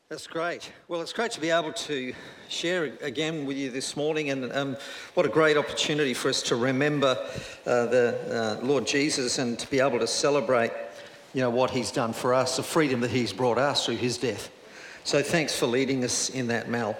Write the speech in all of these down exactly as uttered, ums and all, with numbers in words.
That's great. Well, it's great to be able to share again with you this morning, and um, what a great opportunity for us to remember uh, the uh, Lord Jesus and to be able to celebrate, you know, what he's done for us, the freedom that he's brought us through his death. So thanks for leading us in that, Mel.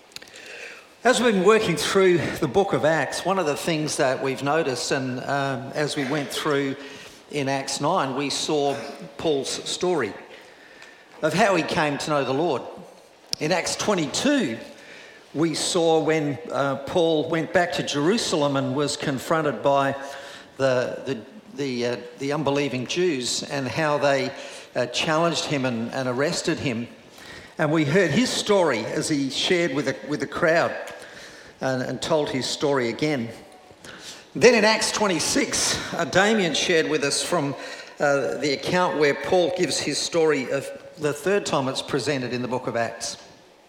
As we've been working through the book of Acts, one of the things that we've noticed, and um, as we went through in Acts nine, we saw Paul's story of how he came to know the Lord. In Acts twenty-two, we saw when uh, Paul went back to Jerusalem and was confronted by the the the, uh, the unbelieving Jews and how they uh, challenged him and, and arrested him. And we heard his story as he shared with the, with the crowd and, and told his story again. Then in Acts twenty-six, uh, Damien shared with us from uh, the account where Paul gives his story of the third time it's presented in the book of Acts.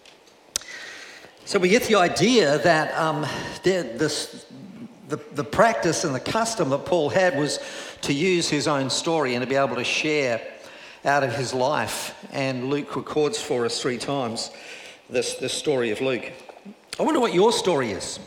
So we get the idea that um, this, the, the practice and the custom that Paul had was to use his own story and to be able to share out of his life. And Luke records for us three times this, this story of Luke. I wonder what your story is.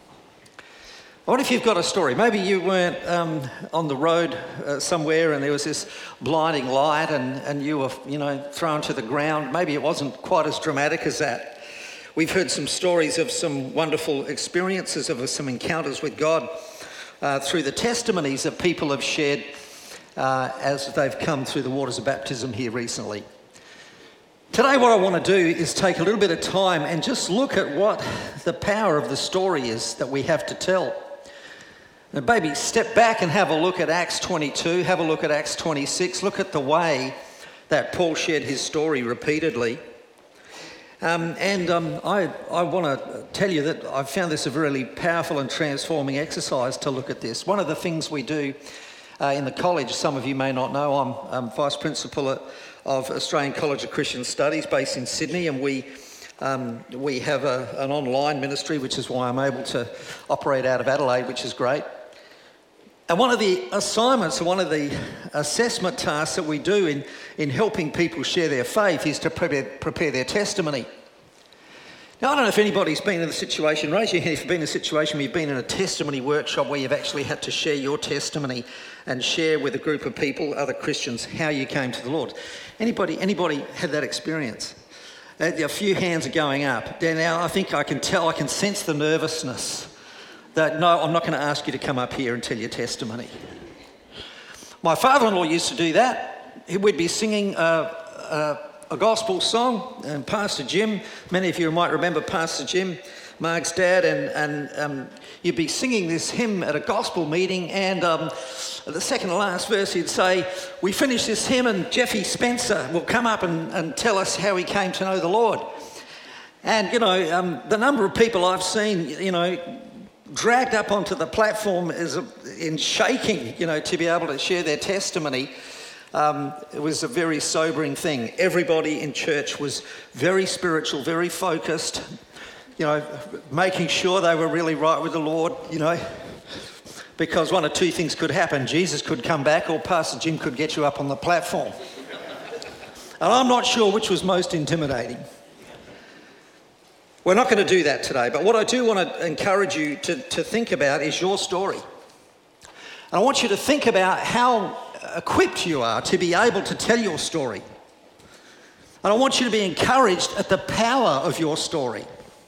I wonder if you've got a story. Maybe you weren't um, on the road uh, somewhere and there was this blinding light and, and you were, you know, thrown to the ground. Maybe it wasn't quite as dramatic as that. We've heard some stories of some wonderful experiences, of some encounters with God uh, through the testimonies that people have shared uh, as they've come through the waters of baptism here recently. Today what I want to do is take a little bit of time and just look at what the power of the story is that we have to tell. And maybe step back and have a look at Acts twenty-two, have a look at Acts twenty-six, look at the way that Paul shared his story repeatedly. Um, and um, I, I want to tell you that I've found this a really powerful and transforming exercise to look at this. One of the things we do uh, in the college, some of you may not know, I'm, I'm Vice Principal at, of Australian College of Christian Studies based in Sydney, and we um, we have a, an online ministry, which is why I'm able to operate out of Adelaide, which is great. And one of the assignments, one of the assessment tasks that we do in, in helping people share their faith is to prepare, prepare their testimony. Now, I don't know if anybody's been in a situation, raise your hand if you've been in a situation where you've been in a testimony workshop where you've actually had to share your testimony and share with a group of people, other Christians, how you came to the Lord. Anybody, anybody had that experience? Uh, a few hands are going up. Now, I think I can tell, I can sense the nervousness. That, no, I'm not going to ask you to come up here and tell your testimony. My father-in-law used to do that. He would be singing a, a, a gospel song, and Pastor Jim, many of you might remember Pastor Jim, Mark's dad, and, and um, you'd be singing this hymn at a gospel meeting, and um, the second to last verse he'd say, we finish this hymn and Jeffy Spencer will come up and, and tell us how he came to know the Lord. And, you know, um, the number of people I've seen, you know, dragged up onto the platform is a, in shaking, you know, to be able to share their testimony. Um, it was a very sobering thing. Everybody in church was very spiritual, very focused, you know, making sure they were really right with the Lord, you know, because one of two things could happen. Jesus could come back or Pastor Jim could get you up on the platform. And I'm not sure which was most intimidating. We're not going to do that today, but what I do want to encourage you to, to think about is your story. And I want you to think about how equipped you are to be able to tell your story. And I want you to be encouraged at the power of your story.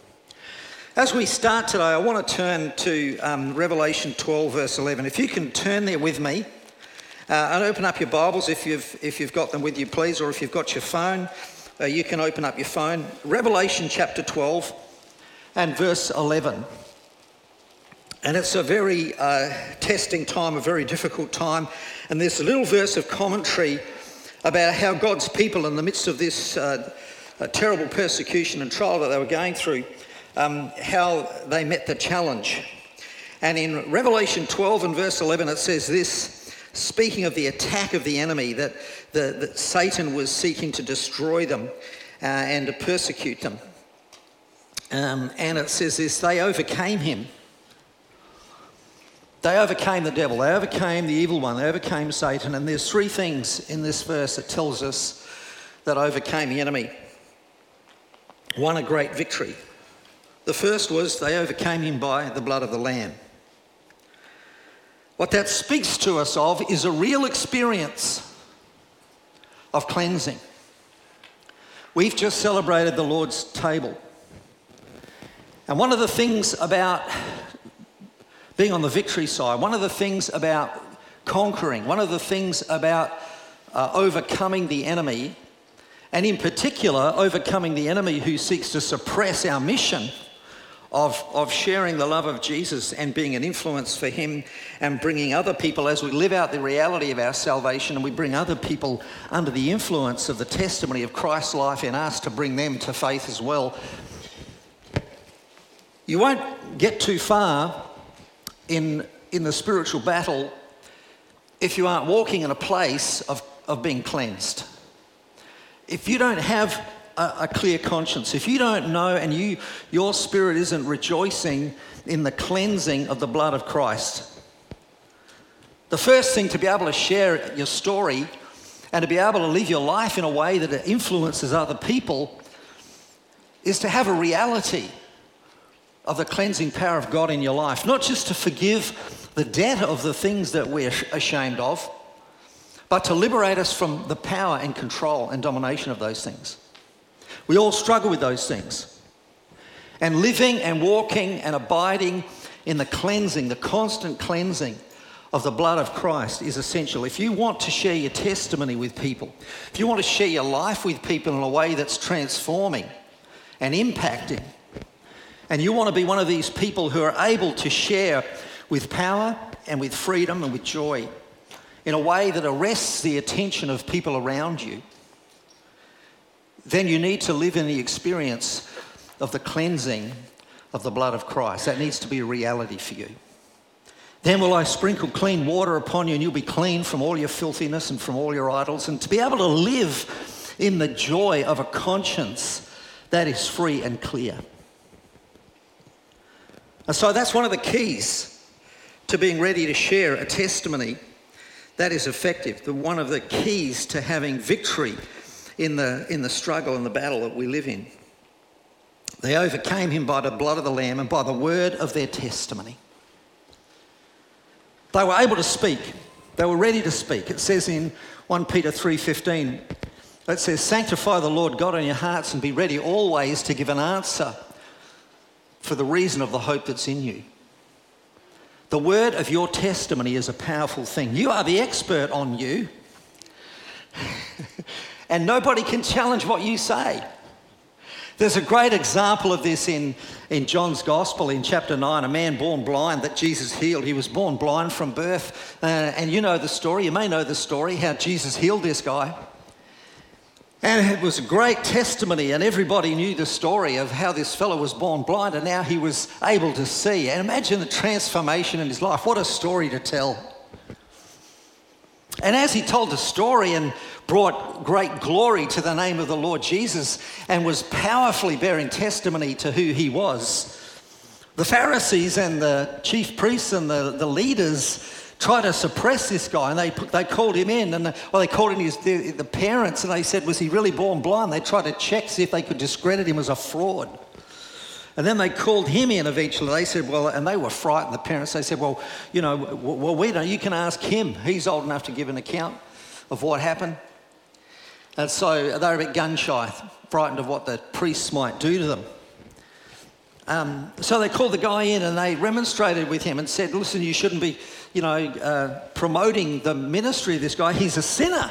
As we start today, I want to turn to um, Revelation twelve, verse eleven. If you can turn there with me uh, and open up your Bibles if you've, if you've got them with you, please, or if you've got your phone. Uh, you can open up your phone. Revelation chapter twelve and verse eleven. And it's a very uh, testing time, a very difficult time. And there's a little verse of commentary about how God's people, in the midst of this uh, terrible persecution and trial that they were going through, um, how they met the challenge. And in Revelation twelve and verse eleven, it says this, speaking of the attack of the enemy, that, the, that Satan was seeking to destroy them uh, and to persecute them. Um, and it says this, they overcame him. They overcame the devil. They overcame the evil one. They overcame Satan. And there's three things in this verse that tells us that overcame the enemy. won a great victory. The first was they overcame him by the blood of the Lamb. What that speaks to us of is a real experience of cleansing. We've just celebrated the Lord's table. And one of the things about being on the victory side, one of the things about conquering, one of the things about uh, overcoming the enemy, and in particular, overcoming the enemy who seeks to suppress our mission of, of sharing the love of Jesus and being an influence for him and bringing other people, as we live out the reality of our salvation and we bring other people under the influence of the testimony of Christ's life in us to bring them to faith as well. You won't get too far in, in the spiritual battle if you aren't walking in a place of, of being cleansed. If you don't have a, a clear conscience, if you don't know and you your spirit isn't rejoicing in the cleansing of the blood of Christ, the first thing to be able to share your story and to be able to live your life in a way that it influences other people is to have a reality of the cleansing power of God in your life. Not just to forgive the debt of the things that we're ashamed of, but to liberate us from the power and control and domination of those things. We all struggle with those things. And living and walking and abiding in the cleansing, the constant cleansing of the blood of Christ is essential. If you want to share your testimony with people, if you want to share your life with people in a way that's transforming and impacting, and you want to be one of these people who are able to share with power and with freedom and with joy in a way that arrests the attention of people around you, then you need to live in the experience of the cleansing of the blood of Christ. That needs to be a reality for you. Then will I sprinkle clean water upon you, and you'll be clean from all your filthiness and from all your idols. And to be able to live in the joy of a conscience that is free and clear. And so that's one of the keys to being ready to share a testimony that is effective. The one of the keys to having victory in the, in the struggle and the battle that we live in. They overcame him by the blood of the Lamb and by the word of their testimony. They were able to speak. They were ready to speak. It says in First Peter three fifteen, it says, sanctify the Lord God in your hearts and be ready always to give an answer for the reason of the hope that's in you. The word of your testimony is a powerful thing. You are the expert on you. And nobody can challenge what you say. There's a great example of this in, in John's Gospel in chapter nine, a man born blind that Jesus healed. He was born blind from birth. Uh, and you know the story, you may know the story, how Jesus healed this guy. And it was a great testimony, and everybody knew the story of how this fellow was born blind and now he was able to see. And imagine the transformation in his life. What a story to tell. And as he told the story and brought great glory to the name of the Lord Jesus and was powerfully bearing testimony to who he was, the Pharisees and the chief priests and the, the leaders tried to suppress this guy, and they they called him in, and the, well, they called in his the, the parents, and they said, was he really born blind? They tried to check, see if they could discredit him as a fraud. And then they called him in eventually. They said, well, and they were frightened, the parents. They said, well, you know, well, we don't, you can ask him. He's old enough to give an account of what happened. And so they were a bit gun shy, frightened of what the priests might do to them. Um, so they called the guy in and they remonstrated with him and said, listen, you shouldn't be, you know, uh, promoting the ministry of this guy. He's a sinner.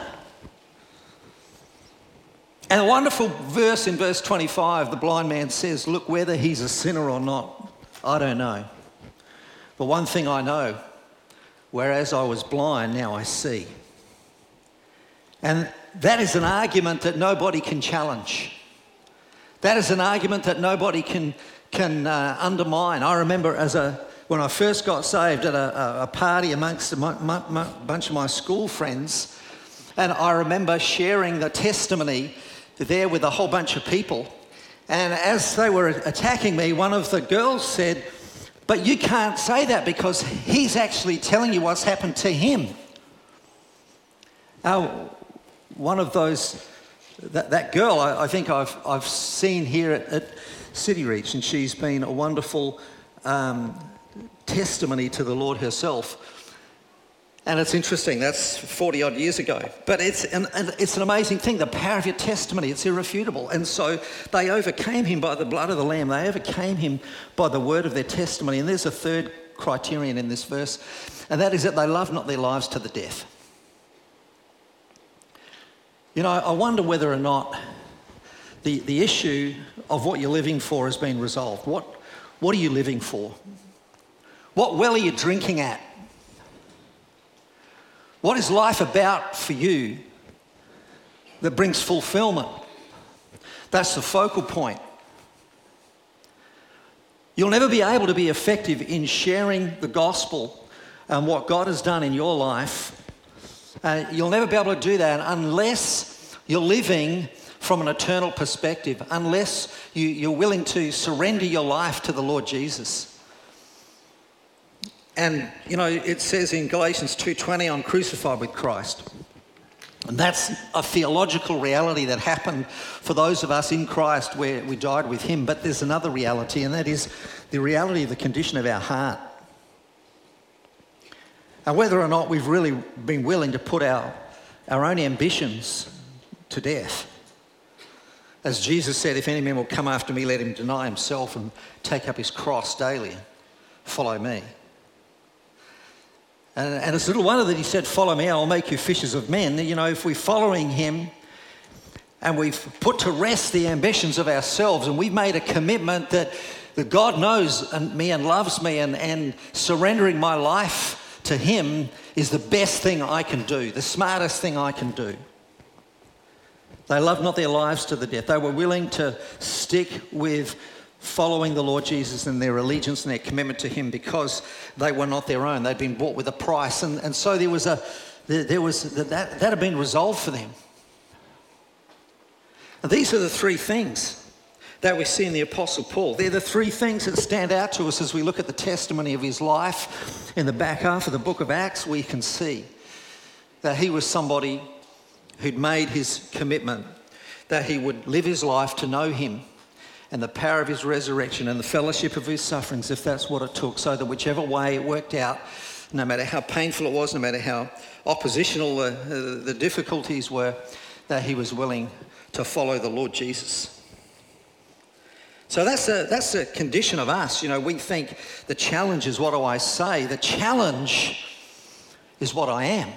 And a wonderful verse in verse twenty-five, the blind man says, look, whether he's a sinner or not, I don't know. But one thing I know, whereas I was blind, now I see. And that is an argument that nobody can challenge. That is an argument that nobody can can uh, undermine. I remember as a when I first got saved at a, a party amongst a my, my, my, bunch of my school friends, and I remember sharing the testimony there with a whole bunch of people. And as they were attacking me, one of the girls said, but you can't say that because he's actually telling you what's happened to him. Now, one of those that, that girl, I, I think I've, I've seen here at, at City Reach, and she's been a wonderful um, testimony to the Lord herself. And it's interesting, that's forty odd years ago. But it's an, it's an amazing thing, the power of your testimony, it's irrefutable. And so they overcame him by the blood of the Lamb. They overcame him by the word of their testimony. And there's a third criterion in this verse, and that is that they loved not their lives to the death. You know, I wonder whether or not the, the issue of what you're living for has been resolved. What, what are you living for? What well are you drinking at? What is life about for you that brings fulfillment? That's the focal point. You'll never be able to be effective in sharing the gospel and what God has done in your life. Uh, you'll never be able to do that unless you're living from an eternal perspective, unless you, you're willing to surrender your life to the Lord Jesus. And, you know, it says in Galatians two twenty, I'm crucified with Christ. And that's a theological reality that happened for those of us in Christ where we died with him. But there's another reality, and that is the reality of the condition of our heart. And whether or not we've really been willing to put our, our own ambitions to death. As Jesus said, if any man will come after me, let him deny himself and take up his cross daily. Follow me. And, and it's little wonder that he said, follow me, I'll make you fishers of men. You know, if we're following him and we've put to rest the ambitions of ourselves and we've made a commitment that, that God knows me and loves me, and, and surrendering my life to him is the best thing I can do, the smartest thing I can do. They loved not their lives to the death. They were willing to stick with following the Lord Jesus and their allegiance and their commitment to him because they were not their own. They'd been bought with a price. And, and so there was a, there was, that, that had been resolved for them. And these are the three things that we see in the Apostle Paul. They're the three things that stand out to us as we look at the testimony of his life. In the back half of the book of Acts, we can see that he was somebody who'd made his commitment, that he would live his life to know him and the power of his resurrection and the fellowship of his sufferings, if that's what it took, so that whichever way it worked out, no matter how painful it was, no matter how oppositional the, uh, the difficulties were, that he was willing to follow the Lord Jesus. So that's a, that's a condition of us. You know, we think the challenge is what do I say? The challenge is what I am.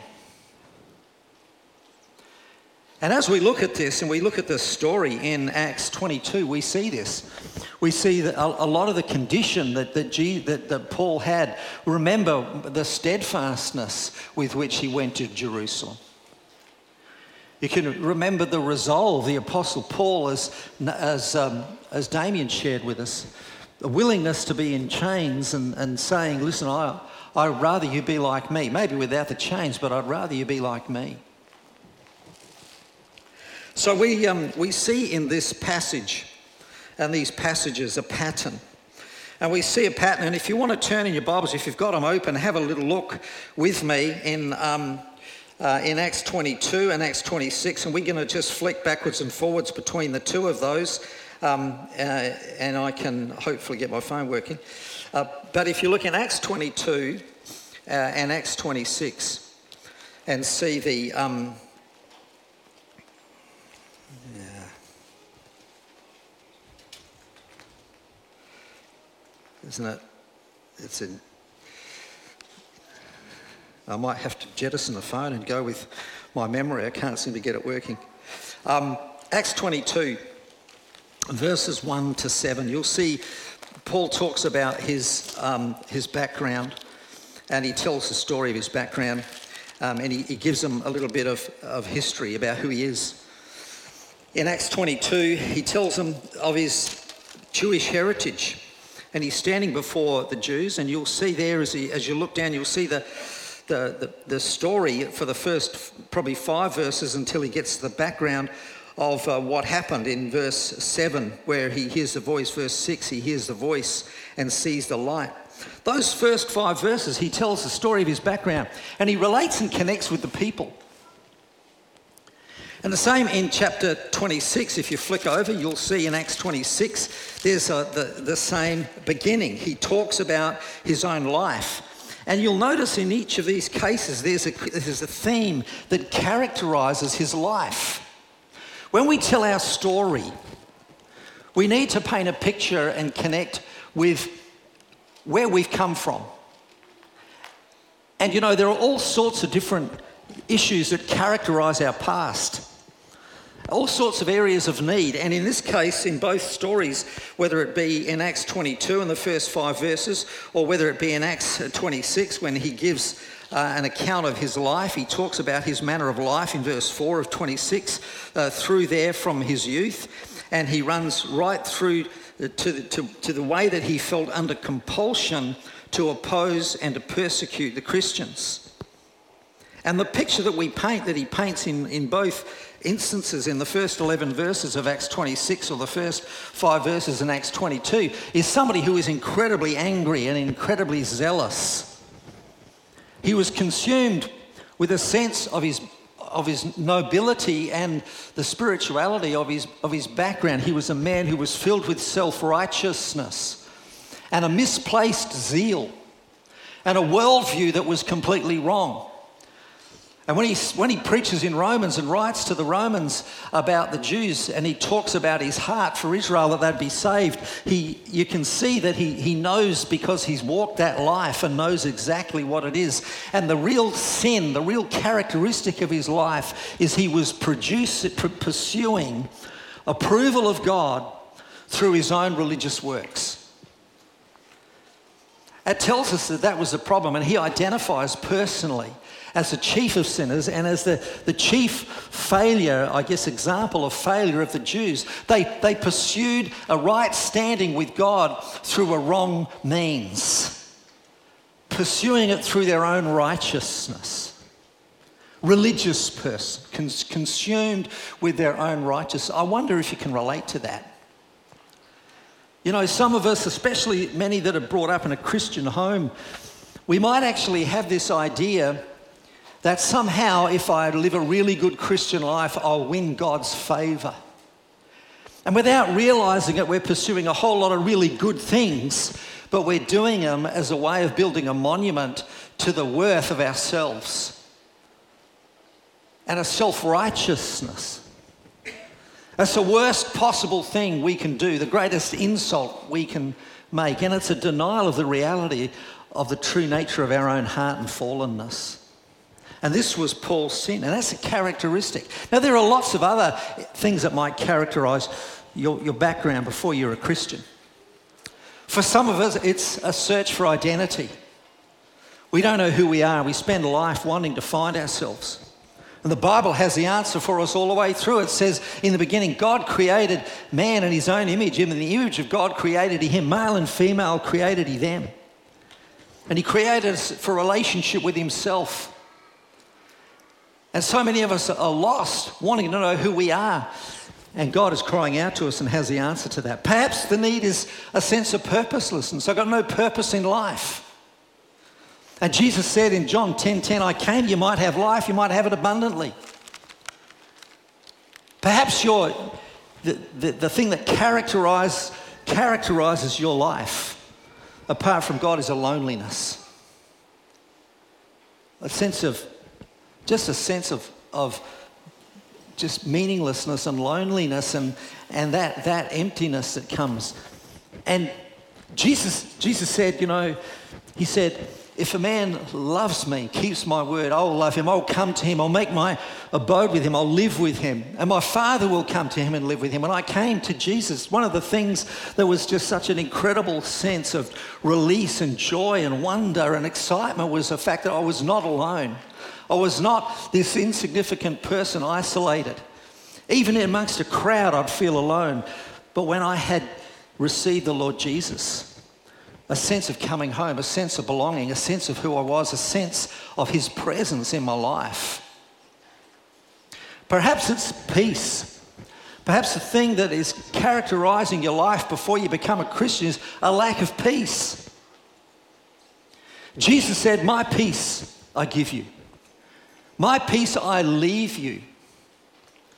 And as we look at this and we look at the story in Acts twenty-two, we see this. We see that a, a lot of the condition that, that, G, that, that Paul had. Remember the steadfastness with which he went to Jerusalem. You can remember the resolve, the Apostle Paul, as, as, um, as Damien shared with us, the willingness to be in chains and, and saying, listen, I, I'd rather you be like me. Maybe without the chains, but I'd rather you be like me. So we, um, we see in this passage and these passages a pattern. And we see a pattern, and if you want to turn in your Bibles, if you've got them open, have a little look with me in, um, uh, in Acts twenty-two and Acts twenty-six, and we're going to just flick backwards and forwards between the two of those, um, uh, and I can hopefully get my phone working. Uh, but if you look in Acts twenty-two uh, and Acts twenty-six and see the... Um, Isn't it? It's in. I might have to jettison the phone and go with my memory. I can't seem to get it working. Um, Acts twenty-two, verses one to seven. You'll see Paul talks about his um, his background, and he tells the story of his background, um, and he, he gives them a little bit of, of history about who he is. In Acts twenty-two, he tells them of his Jewish heritage. And he's standing before the Jews, and you'll see there as, he, as you look down, you'll see the, the, the, the story for the first probably five verses until he gets to the background of uh, what happened in verse seven, where he hears the voice. Verse six, he hears the voice and sees the light. Those first five verses, he tells the story of his background, and he relates and connects with the people. And the same in chapter twenty-six. If you flick over, you'll see in Acts twenty-six, there's a, the, the same beginning. He talks about his own life. And you'll notice in each of these cases, there's a, there's a theme that characterises his life. When we tell our story, we need to paint a picture and connect with where we've come from. And you know, there are all sorts of different issues that characterise our past. All sorts of areas of need. And in this case, in both stories, whether it be in Acts twenty-two in the first five verses, or whether it be in Acts twenty-six when he gives uh, an account of his life, he talks about his manner of life in verse four of twenty-six, uh, through there from his youth. And he runs right through to the, to, to the way that he felt under compulsion to oppose and to persecute the Christians. And the picture that we paint, that he paints in, in both instances in the first eleven verses of Acts twenty-six or the first five verses in Acts twenty-two, is somebody who is incredibly angry and incredibly zealous. He was consumed with a sense of his of his nobility and the spirituality of his of his background. He was a man who was filled with self-righteousness and a misplaced zeal and a worldview that was completely wrong. And when he, when he preaches in Romans and writes to the Romans about the Jews, and he talks about his heart for Israel, that they'd be saved, he, you can see that he, he knows, because he's walked that life and knows exactly what it is. And the real sin, the real characteristic of his life is he was produce, pursuing approval of God through his own religious works. It tells us that that was the problem, and he identifies personally as the chief of sinners and as the, the chief failure, I guess, example of failure of the Jews. They, they pursued a right standing with God through a wrong means, pursuing it through their own righteousness. Religious person, cons- consumed with their own righteousness. I wonder if you can relate to that. You know, some of us, especially many that are brought up in a Christian home, we might actually have this idea that somehow if I live a really good Christian life, I'll win God's favour. And without realising it, we're pursuing a whole lot of really good things, but we're doing them as a way of building a monument to the worth of ourselves and a self-righteousness. That's the worst possible thing we can do, the greatest insult we can make, and it's a denial of the reality of the true nature of our own heart and fallenness. And this was Paul's sin, and that's a characteristic. Now, there are lots of other things that might characterise your, your background before you're a Christian. For some of us, it's a search for identity. We don't know who we are. We spend life wanting to find ourselves. And the Bible has the answer for us all the way through. It says, in the beginning, God created man in his own image. In the image of God created he him. Male and female created he them. And he created us for relationship with himself. And so many of us are lost, wanting to know who we are. And God is crying out to us and has the answer to that. Perhaps the need is a sense of purposelessness. I've got no purpose in life. And Jesus said in John ten ten, I came, you might have life, you might have it abundantly. Perhaps you're, the, the, the thing that characterize, characterizes your life, apart from God, is a loneliness. A sense of Just a sense of, of just meaninglessness and loneliness and, and that, that emptiness that comes. And Jesus, Jesus said, you know, he said, if a man loves me, keeps my word, I will love him. I'll come to him. I'll make my abode with him. I'll live with him. And my Father will come to him and live with him. When I came to Jesus, one of the things that was just such an incredible sense of release and joy and wonder and excitement was the fact that I was not alone. I was not this insignificant person isolated. Even amongst a crowd, I'd feel alone. But when I had received the Lord Jesus, a sense of coming home, a sense of belonging, a sense of who I was, a sense of his presence in my life. Perhaps it's peace. Perhaps the thing that is characterizing your life before you become a Christian is a lack of peace. Jesus said, my peace I give you. My peace I leave you.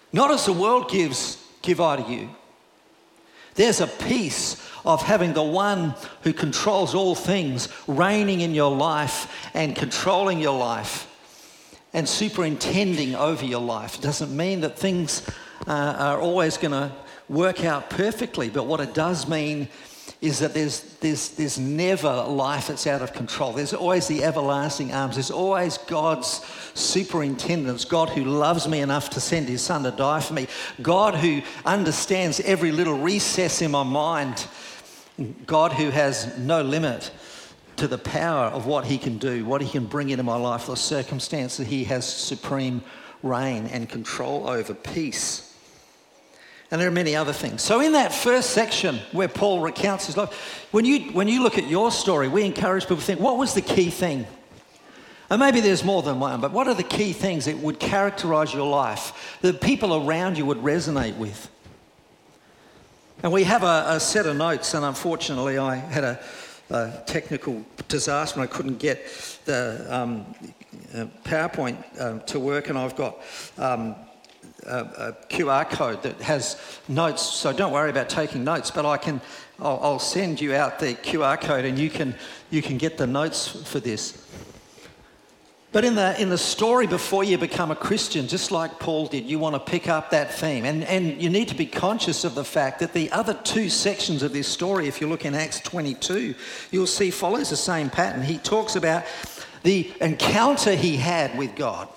Not as the world gives, give I to you. There's a peace of having the one who controls all things reigning in your life and controlling your life and superintending over your life. It doesn't mean that things uh, are always going to work out perfectly, but what it does mean is that there's, there's, there's never life that's out of control. There's always the everlasting arms. There's always God's superintendence, God who loves me enough to send his son to die for me, God who understands every little recess in my mind, God who has no limit to the power of what he can do, what he can bring into my life, the circumstances he has supreme reign and control over, peace. And there are many other things. So in that first section where Paul recounts his life, when you, when you look at your story, we encourage people to think, what was the key thing? And maybe there's more than one, but what are the key things that would characterize your life, that people around you would resonate with? And we have a, a set of notes, and unfortunately I had a, a technical disaster and I couldn't get the um, uh, PowerPoint uh, to work, and I've got um, A, a Q R code that has notes, so don't worry about taking notes, but I can, I'll, I'll send you out the Q R code and you can you can get the notes for this. But in the in the story before you become a Christian, just like Paul did, you want to pick up that theme, and and you need to be conscious of the fact that the other two sections of this story, if you look in Acts twenty-two, you'll see follows the same pattern. He talks about the encounter he had with God.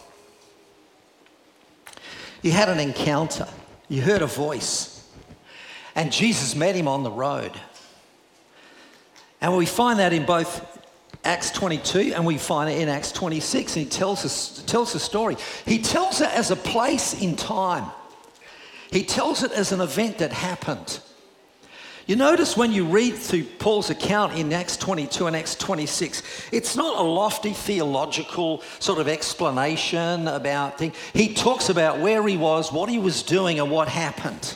He had an encounter. You heard a voice. And Jesus met him on the road. And we find that in both Acts twenty-two and we find it in Acts twenty-six. And he tells us tells the story. He tells it as a place in time. He tells it as an event that happened. You notice when you read through Paul's account in Acts twenty-two and Acts twenty-six, it's not a lofty theological sort of explanation about things. He talks about where he was, what he was doing, and what happened.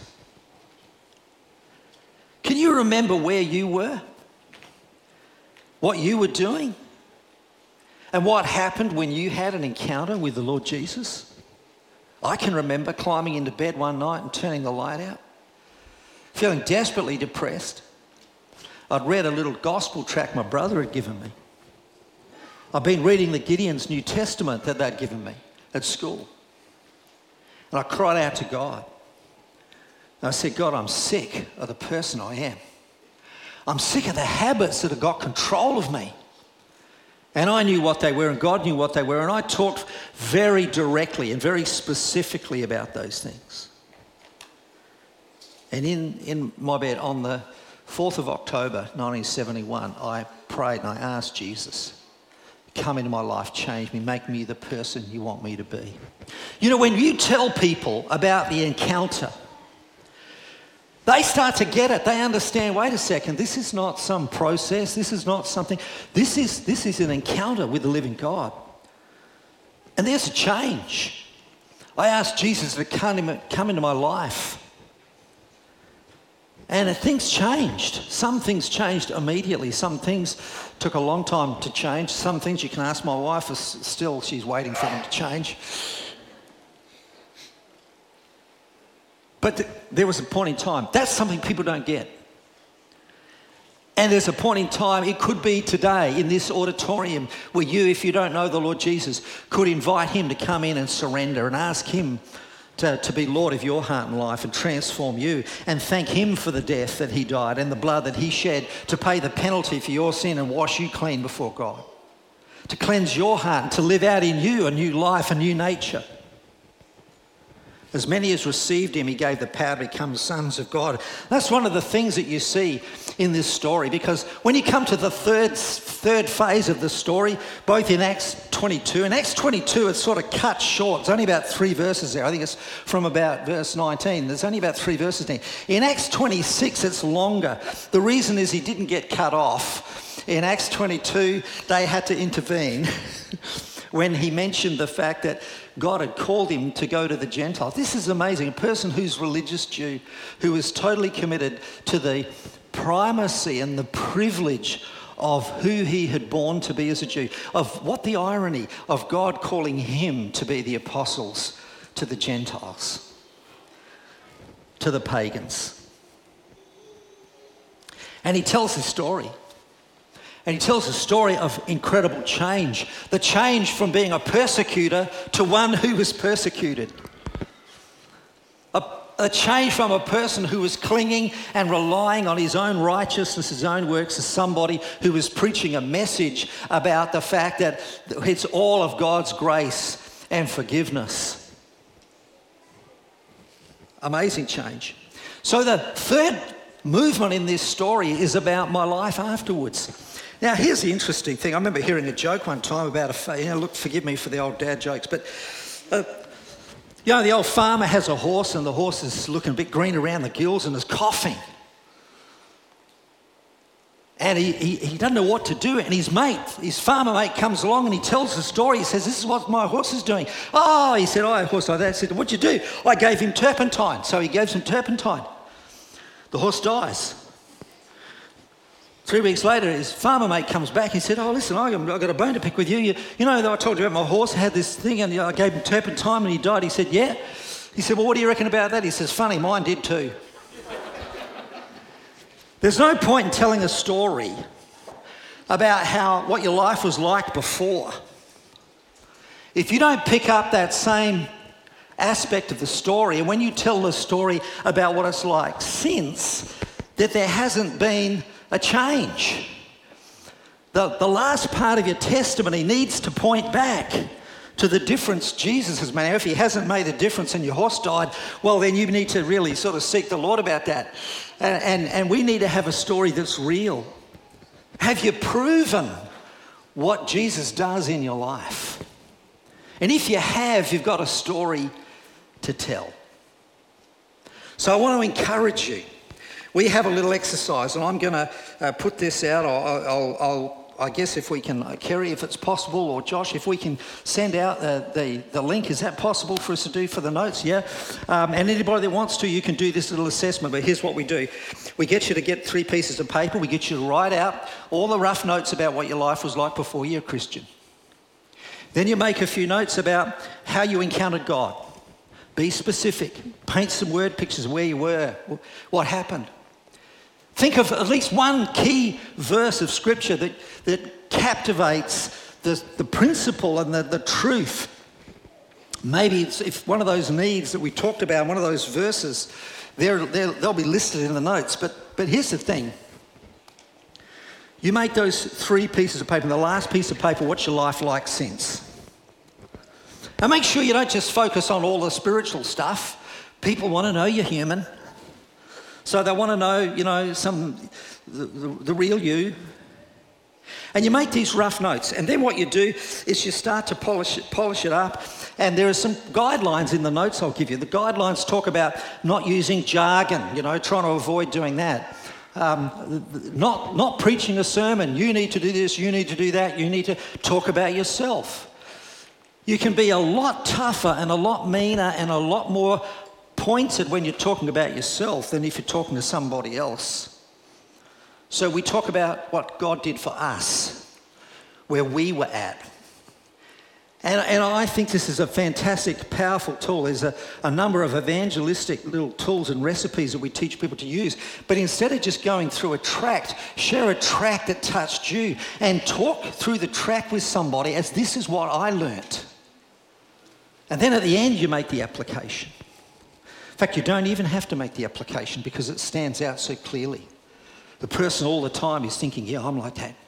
Can you remember where you were? What you were doing? And what happened when you had an encounter with the Lord Jesus? I can remember climbing into bed one night and turning the light out, feeling desperately depressed. I'd read a little gospel tract my brother had given me. I'd been reading the Gideon's New Testament that they'd given me at school. And I cried out to God. And I said, God, I'm sick of the person I am. I'm sick of the habits that have got control of me. And I knew what they were, and God knew what they were. And I talked very directly and very specifically about those things. And in, in my bed on the fourth of October nineteen seventy-one, I prayed and I asked Jesus, come into my life, change me, make me the person you want me to be. You know, when you tell people about the encounter, they start to get it. They understand, wait a second, this is not some process. This is not something. This is, this is an encounter with the living God. And there's a change. I asked Jesus to come, come into my life. And things changed. Some things changed immediately. Some things took a long time to change. Some things you can ask my wife, is still she's waiting for them to change. But th- there was a point in time. That's something people don't get. And there's a point in time, it could be today in this auditorium, where you, if you don't know the Lord Jesus, could invite him to come in and surrender and ask him To, to be Lord of your heart and life and transform you, and thank him for the death that he died and the blood that he shed to pay the penalty for your sin and wash you clean before God, to cleanse your heart and to live out in you a new life, a new nature. As many as received him, he gave the power to become sons of God. That's one of the things that you see in this story, because when you come to the third third phase of the story, both in Acts twenty-two, in Acts twenty-two it's sort of cut short. It's only about three verses there. I think it's from about verse nineteen. There's only about three verses there. In Acts twenty-six it's longer. The reason is he didn't get cut off. In Acts twenty-two they had to intervene when he mentioned the fact that God had called him to go to the Gentiles. This is amazing. A person who's religious Jew, who is totally committed to the primacy and the privilege of who he had born to be as a Jew, of what the irony of God calling him to be the apostles to the Gentiles. to the pagans. And he tells this story. And he tells a story of incredible change. The change from being a persecutor to one who was persecuted. A, a change from a person who was clinging and relying on his own righteousness, his own works, to somebody who was preaching a message about the fact that it's all of God's grace and forgiveness. Amazing change. So the third movement in this story is about my life afterwards. Now, here's the interesting thing. I remember hearing a joke one time about a, you know, look, forgive me for the old dad jokes, but, uh, you know, the old farmer has a horse and the horse is looking a bit green around the gills and is coughing. And he, he, he doesn't know what to do. And his mate, his farmer mate comes along and he tells the story. He says, this is what my horse is doing. Oh, he said, oh, a horse like that. I said, what'd you do? I gave him turpentine. So he gave some turpentine. The horse dies. Three weeks later, his farmer mate comes back. He said, oh, listen, I've got a bone to pick with you. You, you know, I told you about my horse had this thing and I gave him turpentine and he died. He said, yeah. He said, well, what do you reckon about that? He says, funny, mine did too. There's no point in telling a story about how what your life was like before if you don't pick up that same aspect of the story, and when you tell the story about what it's like since, that there hasn't been a change. The, the last part of your testimony needs to point back to the difference Jesus has made. Now, if he hasn't made a difference and your horse died, well, then you need to really sort of seek the Lord about that. And, and, and we need to have a story that's real. Have you proven what Jesus does in your life? And if you have, you've got a story to tell. So I want to encourage you. We have a little exercise, and I'm going to uh, put this out. I'll, I'll, I'll, I guess if we can, uh, Kerry, if it's possible, or Josh, if we can send out uh, the, the link. Is that possible for us to do for the notes? Yeah. Um, and anybody that wants to, you can do this little assessment. But here's what we do. We get you to get three pieces of paper. We get you to write out all the rough notes about what your life was like before you're a Christian. Then you make a few notes about how you encountered God. Be specific. Paint some word pictures of where you were, what happened. Think of at least one key verse of Scripture that, that captivates the, the principle and the, the truth. Maybe it's if one of those needs that we talked about, one of those verses, they're, they're, they'll be listed in the notes. But, but here's the thing. You make those three pieces of paper, and the last piece of paper, what's your life like since? And make sure you don't just focus on all the spiritual stuff. People want to know you're human. So they want to know, you know, some the, the, the real you. And you make these rough notes. And then what you do is you start to polish it, polish it up. And there are some guidelines in the notes I'll give you. The guidelines talk about not using jargon, you know, trying to avoid doing that. Um, not, not preaching a sermon. You need to do this, you need to do that. You need to talk about yourself. You can be a lot tougher and a lot meaner and a lot more pointed when you're talking about yourself than if you're talking to somebody else. So we talk about what God did for us, where we were at. And, and I think this is a fantastic, powerful tool. There's a, a number of evangelistic little tools and recipes that we teach people to use. But instead of just going through a tract, share a tract that touched you and talk through the tract with somebody as this is what I learnt. And then at the end, you make the application. In fact, you don't even have to make the application because it stands out so clearly. The person all the time is thinking, yeah, I'm like that.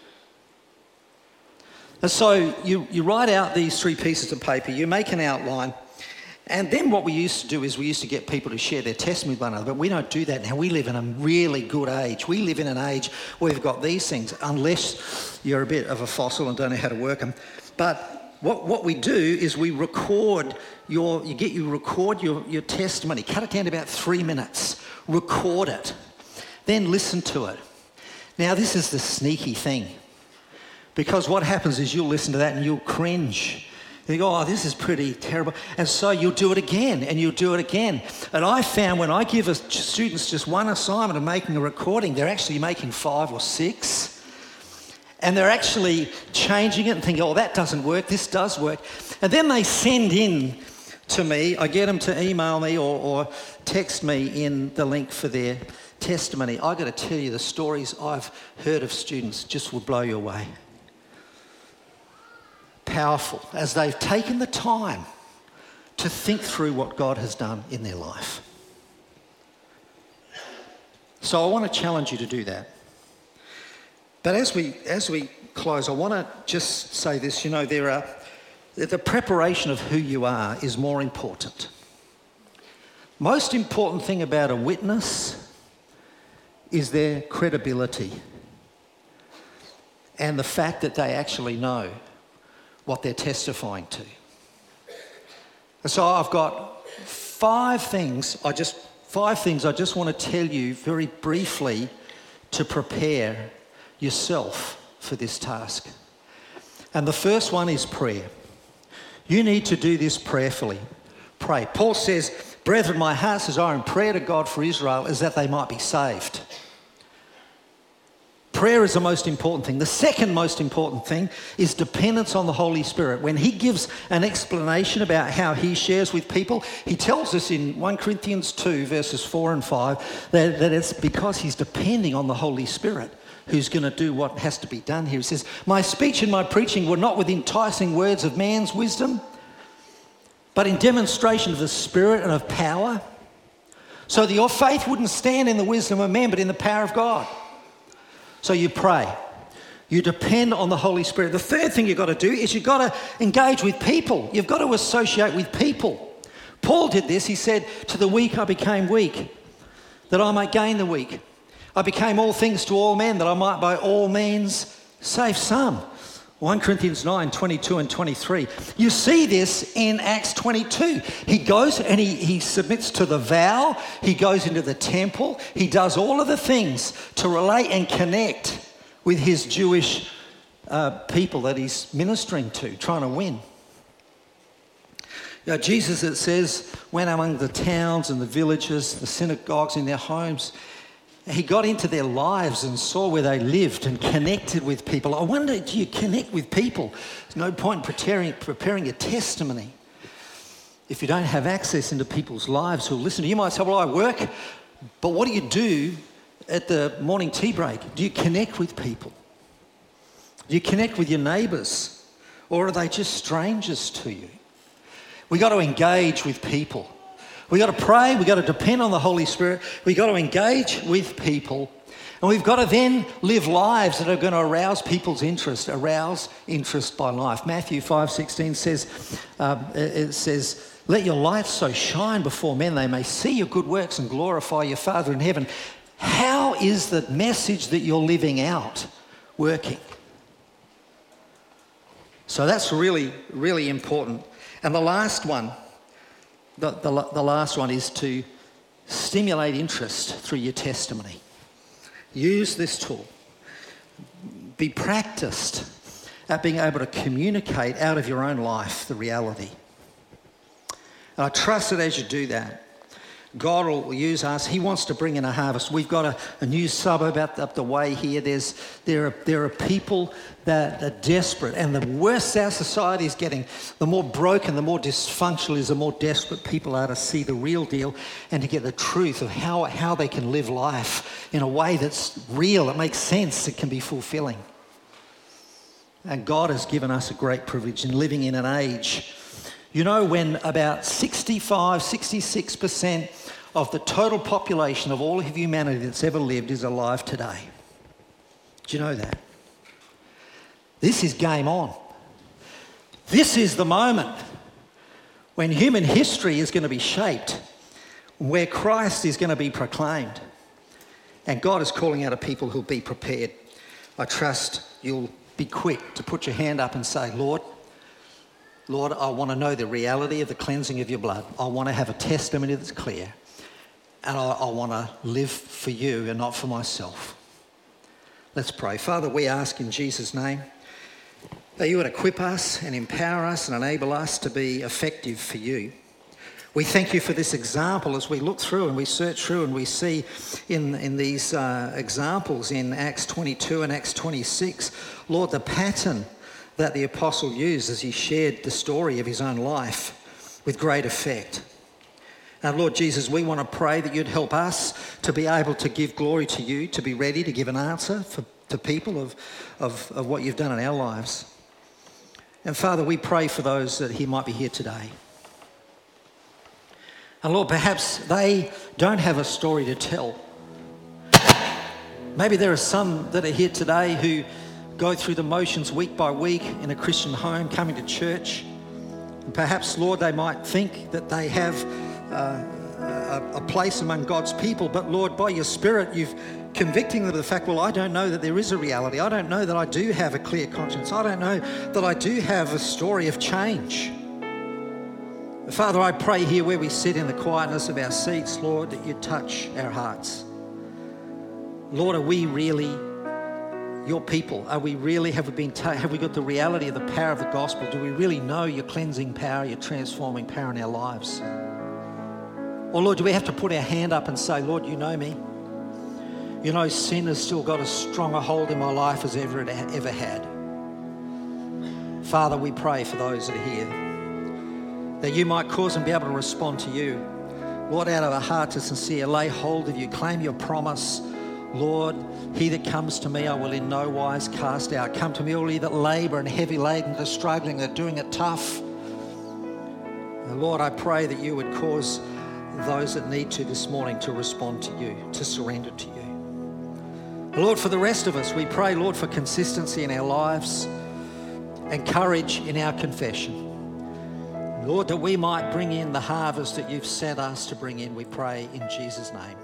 And so you, you write out these three pieces of paper, you make an outline, and then what we used to do is we used to get people to share their testimony with one another, but we don't do that now. We live in a really good age. We live in an age where we've got these things, unless you're a bit of a fossil and don't know how to work them. But What, what we do is we record your, you get you record your, your testimony, cut it down to about three minutes, record it, then listen to it. Now this is the sneaky thing, because what happens is you'll listen to that and you'll cringe. You go, oh, this is pretty terrible. And so you'll do it again and you'll do it again. And I found when I give a, students just one assignment of making a recording, they're actually making five or six. And they're actually changing it and thinking, oh, that doesn't work, this does work. And then they send in to me. I get them to email me or, or text me in the link for their testimony. I've got to tell you, the stories I've heard of students just will blow you away. Powerful, as they've taken the time to think through what God has done in their life. So I want to challenge you to do that. But as we as we close, I want to just say this. You know, there are the preparation of who you are is more important. Most important thing about a witness is their credibility and the fact that they actually know what they're testifying to. So I've got five things I just five things I just want to tell you very briefly to prepare yourself for this task. And the first one is prayer. You need to do this prayerfully. Pray. Paul says, "Brethren, my heart's desire and prayer to God for Israel is that they might be saved." Prayer is the most important thing. The second most important thing is dependence on the Holy Spirit. When he gives an explanation about how he shares with people, he tells us in First Corinthians two, verses four and five, that, that it's because he's depending on the Holy Spirit who's going to do what has to be done here. He says, "My speech and my preaching were not with enticing words of man's wisdom, but in demonstration of the Spirit and of power, so that your faith wouldn't stand in the wisdom of men, but in the power of God." So you pray. You depend on the Holy Spirit. The third thing you've got to do is you've got to engage with people. You've got to associate with people. Paul did this. He said, "To the weak I became weak, that I might gain the weak. I became all things to all men, that I might by all means save some." First Corinthians nine, twenty-two and twenty-three. You see this in Acts twenty-two. He goes and he, he submits to the vow. He goes into the temple. He does all of the things to relate and connect with his Jewish uh, people that he's ministering to, trying to win. You know, Jesus, it says, went among the towns and the villages, the synagogues, in their homes. He got into their lives and saw where they lived and connected with people. I wonder, do you connect with people? There's no point in preparing, preparing a testimony if you don't have access into people's lives who'll listen to you. You might say, "Well, I work," but what do you do at the morning tea break? Do you connect with people? Do you connect with your neighbours? Or are they just strangers to you? We've got to engage with people. We've got to pray, we've got to depend on the Holy Spirit, we've got to engage with people, and we've got to then live lives that are going to arouse people's interest, arouse interest by life. Matthew five sixteen says, um, it says, "Let your light so shine before men they may see your good works and glorify your Father in heaven." How is the message that you're living out working? So that's really, really important. And the last one, The, the, the last one is to stimulate interest through your testimony. Use this tool. Be practiced at being able to communicate out of your own life the reality. And I trust that as you do that, God will use us. He wants to bring in a harvest. We've got a, a new suburb up, up the way here. There's, there, are, there are people that are desperate. And the worse our society is getting, the more broken, the more dysfunctional is, the more desperate people are to see the real deal and to get the truth of how, how they can live life in a way that's real, that makes sense, that can be fulfilling. And God has given us a great privilege in living in an age, you know, when about sixty-five, sixty-six percent of the total population of all of humanity that's ever lived is alive today. Do you know that? This is game on. This is the moment when human history is going to be shaped, where Christ is going to be proclaimed. And God is calling out a people who'll be prepared. I trust you'll be quick to put your hand up and say, "Lord, Lord, I want to know the reality of the cleansing of your blood. I want to have a testimony that's clear. And I, I want to live for you and not for myself." Let's pray. Father, we ask in Jesus' name that you would equip us and empower us and enable us to be effective for you. We thank you for this example as we look through and we search through and we see in, in these uh, examples in Acts twenty-two and Acts twenty-six, Lord, the pattern that the apostle used as he shared the story of his own life with great effect. And Lord Jesus, we want to pray that you'd help us to be able to give glory to you, to be ready to give an answer for, to people of, of, of what you've done in our lives. And Father, we pray for those that he might be here today. And Lord, perhaps they don't have a story to tell. Maybe there are some that are here today who go through the motions week by week in a Christian home, coming to church. And perhaps, Lord, they might think that they have uh, a, a place among God's people. But Lord, by your Spirit, you've convicting them of the fact, well, I don't know that there is a reality. I don't know that I do have a clear conscience. I don't know that I do have a story of change. Father, I pray here where we sit in the quietness of our seats, Lord, that you touch our hearts. Lord, are we really your people? Are we really, have we been, ta- have we got the reality of the power of the gospel? Do we really know your cleansing power, your transforming power in our lives? Or Lord, do we have to put our hand up and say, Lord, you know me. You know, sin has still got as strong a hold in my life as ever it ever had. Father, we pray for those that are here, that you might cause them to be able to respond to you. Lord, out of a heart to sincere, lay hold of you, claim your promise. Lord, he that comes to me, I will in no wise cast out. Come to me, all ye that labour and heavy laden, that are struggling, that are doing it tough. And Lord, I pray that you would cause those that need to this morning to respond to you, to surrender to you. Lord, for the rest of us, we pray, Lord, for consistency in our lives and courage in our confession. Lord, that we might bring in the harvest that you've sent us to bring in, we pray in Jesus' name.